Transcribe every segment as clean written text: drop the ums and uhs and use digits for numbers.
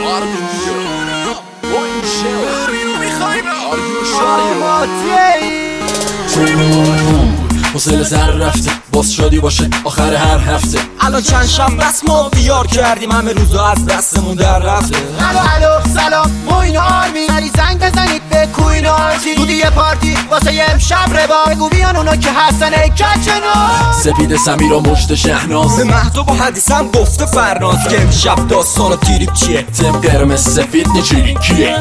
حوصله سر رفته باز شادی باشه آخر هر هفته. الان چند شب بس ما بیار کردیم همه روزا از دستمون در رفته. الو سلام موین آرمی سری زنگ بزنید به کوین آرتی دودی یه پارتی واسه یه امشب ربا بگو بیان اونا که هستن ای کچنا. سپید سمیر و مشت شهناز به مهدو با حدیثم گفته فرناز که امشب داستان و تیریب چیه. تم قرمز سفید نچیری کیه.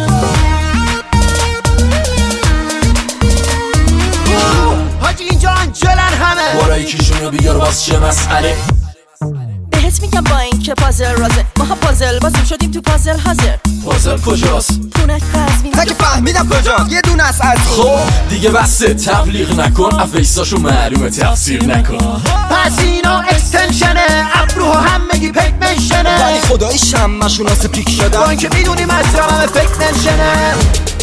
حاجی اینجا انجلن همه برای کیشونو بیار باز چه مسئله. بهت میگم با این که پازل رازه ماها پازل بازیم شدیم تو پازل حاضر. پازل کجاست؟ خونه قزوین. تا که فهمیدم کجا یه دونه از خب دیگه بسته تبلیغ نکن افیساشو معلومه تفسیر نکن. پس اینا اکستنشنه ابروها همگی پیک منشنه ولی خدایی شمشون آسه پیک شدن با اینکه میدونیم از جامعه فکر نشنه.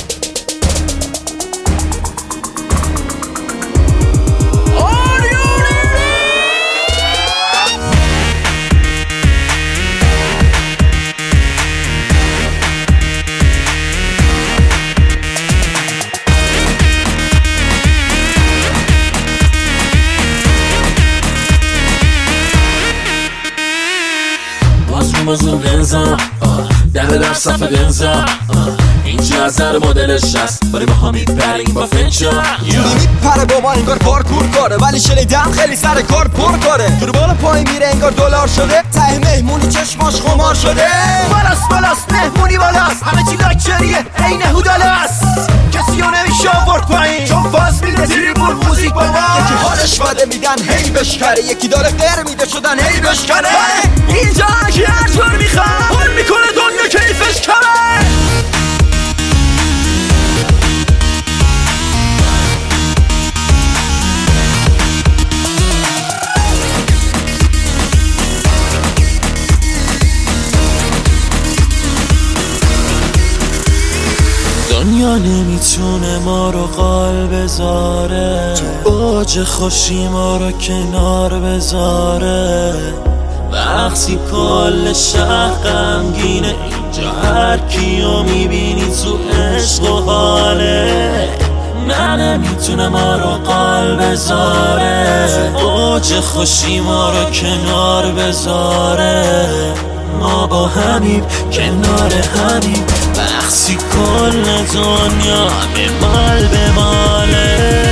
مزون بنزا دمه در صف دنزا اینجا از هر مدلش هست ولی با هم میبریم با فنچا. جوری میپره با ما انگار پارکور کاره ولی شنیدم خیلی سر کار پر کاره. جور بالا پای میره انگار دلار شده ته مهمونی چشماش خمار شده. بالاست مهمونی بالاست همه چی لاکچریه عین هودالاست کسی رو نمیشه آورد پایین چون فاز میده تریبون موزیک با ما. یکی حالش بده میدن هی بشکره یکی داره غیر میده شدن هی بشکره. اینجا که هر جور میخواد حال میکنه دنیا کیفش کمه. دنیا نمیتونه ما رو قال بذاره اوج خوشی ما رو کنار بذاره. وقتی کل شهر غمگینه اینجا هر کیو میبینی تو عشق و حاله. نه نمیتونه ما رو قال بذاره اوج خوشی ما رو کنار بذاره. ما با همیم کنار همیم وقتی کل دنیا به مال به ماله.